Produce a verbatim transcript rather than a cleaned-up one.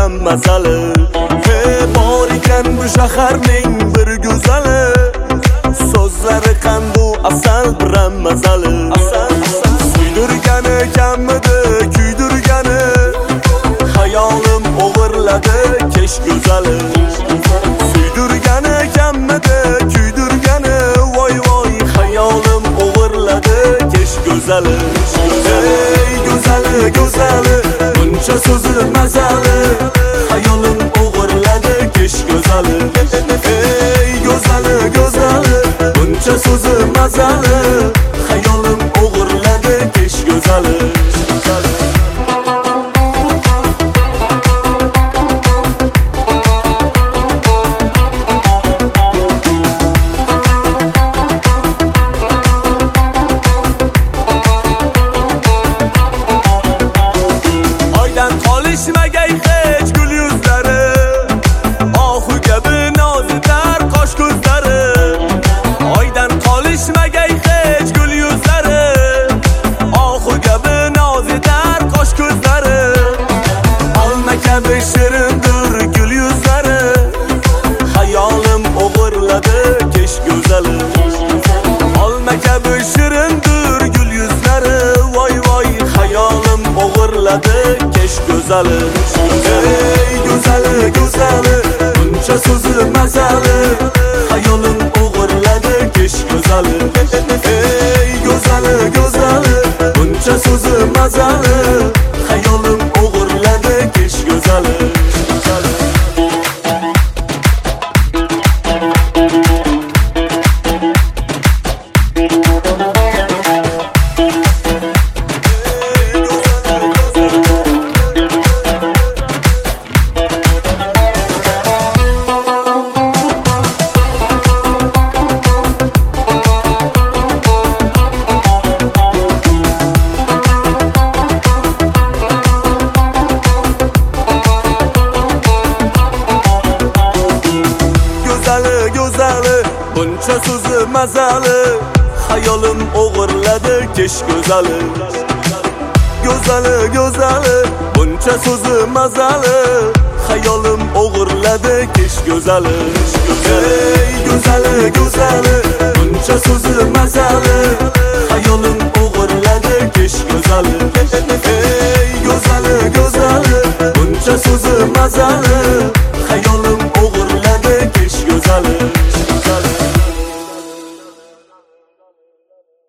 biram mazali. Hey, bor ekan bu shaharning bir go'zali, so'zlari qandu asal biram mazali. Suydirgani kammidi kuydirgani, hayolim o'g'irladi kesh go'zali. Suydirgani kammidi kuydirgani, voy voy hayolim o'g'irladi kesh go'zali. Ey go'zali go'zali, buncha so'zi mazali, hayolim o'g'irladi kesh go'zali. Ey go'zali go'zali, buncha so'zi mazali, hayolim o'g'irladi kesh go'zali. Qolishmagay hech gul yuzlari, ohu kabi nozitar qosh ko'zlari. Oydan qolishmagay hech gul yuzlari, ohu kabi nozitar qosh ko'zlari. Olma kabi shirindir gul yuzlari, hayolim o'g'irladi kesh go'zali. Olma kabi shirindir gul yuzlari, voy voy hayolim o'g'irladi kesh go'zali. Ey go'zali go'zali, buncha so'zi mazali, hayolim o'g'irladi kesh go'zali. Ey go'zali go'zali, buncha so'zi mazali, hayolim o'g'irladi kesh go'zali. Go'zali, buncha so'zi mazali, hayolim o'g'irladi kesh go'zali. Go'zali go'zali, buncha so'zi mazali, hayolim o'g'irladi kesh go'zali. Ey go'zali go'zali, buncha so'zi mazali, hayolim o'g'irladi kesh go'zali. Ey go'zali go'zali, buncha so'zi mazali,